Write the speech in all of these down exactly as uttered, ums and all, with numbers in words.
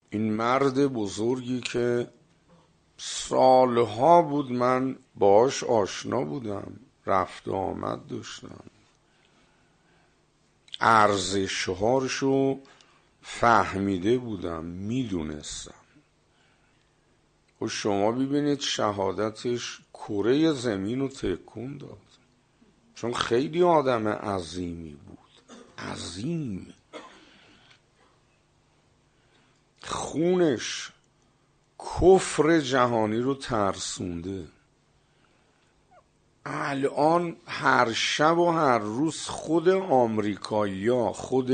این مرد بزرگی که سالها بود من باش آشنا بودم، رفت و آمد داشتم، ارزشهاشو فهمیده بودم، میدونستم. و شما ببینید شهادتش کره زمین رو تکون داد، چون خیلی آدم عظیمی بود، عظیم. خونش کفر جهانی رو ترسونده. الان هر شب و هر روز خود آمریکایی‌ها، خود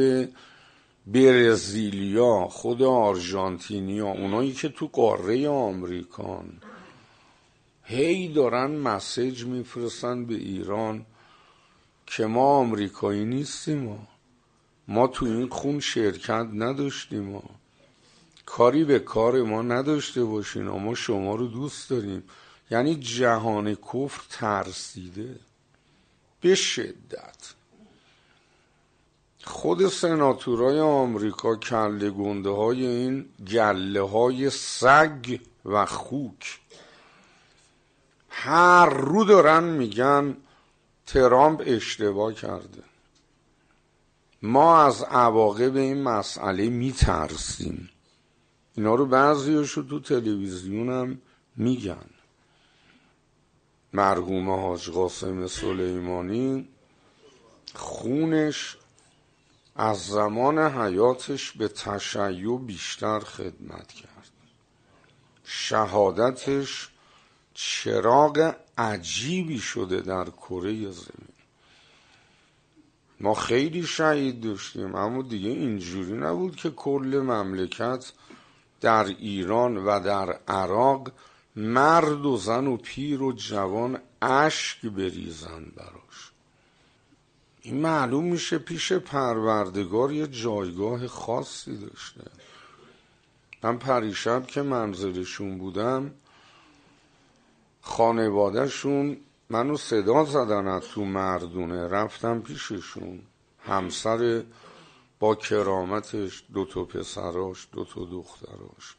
برزیلیا، خود آرژانتینیا، اونایی که تو قاره آمریکان، هی دارن مسیج میفرستن به ایران که ما آمریکایی نیستیم، ما ما تو این خون شرکت نداشتیم، ما کاری به کار ما نداشته باشین، ما شما رو دوست داریم. یعنی جهان کفر ترسیده به شدت. خود سناتورای آمریکا کله گنده های این گله های سگ و خوک هر رو دارن میگن ترامپ اشتباه کرده. ما از عواقب این مسئله میترسیم. اینا رو بعضیاشو تو تلویزیون هم میگن. مرحوم حاج قاسم سلیمانی خونش از زمان حیاتش به تشیع بیشتر خدمت کرد. شهادتش چراغ عجیبی شده در کره زمین. ما خیلی شهید داشتیم، اما دیگه اینجوری نبود که کل مملکت در ایران و در عراق مرد و زن و پیر و جوان اشک بریزن براش. این معلوم میشه پیش پروردگار یه جایگاه خاصی داشته. من پریشب که منزلشون بودم، خانوادهشون منو صدا زدن از تو مردونه، رفتم پیششون. همسر با کرامتش، دو تا پسراش، دو تا دختراش،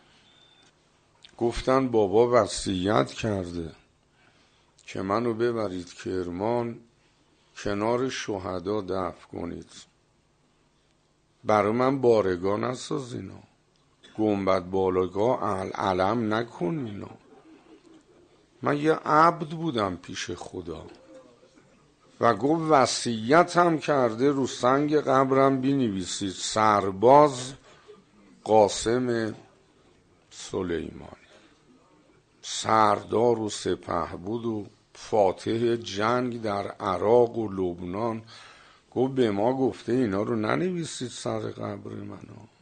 گفتن بابا وصیت کرده که منو ببرید کرمان کنار شهدا دفن کنید. برای من بارگاه نساز اینا، گنبد بالگاه علم نکن اینا. من یه عبد بودم پیش خدا. و گفت وصیت هم کرده رو سنگ قبرم بنویسید سرباز قاسم سلیمانی، سردار و سپهبد و فاتح جنگ در عراق و لبنان. گفت به ما گفته اینا رو ننویسید سر قبر منو.